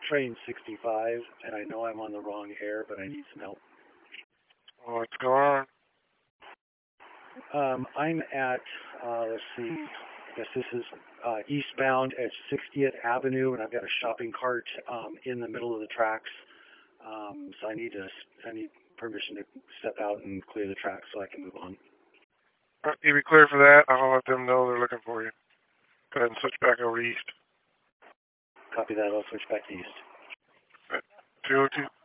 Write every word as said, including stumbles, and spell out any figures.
train sixty-five, and I know I'm on the wrong air, but I need some help. What's going on? Um, I'm at, uh, let's see, I guess this is uh, eastbound at sixtieth Avenue, and I've got a shopping cart um, in the middle of the tracks. Um, so I need to, I need permission to step out and clear the tracks so I can move on. All right, you be clear for that. I'll let them know they're looking for you. Go ahead and switch back over east. Copy that. I'll switch back to east. two oh two.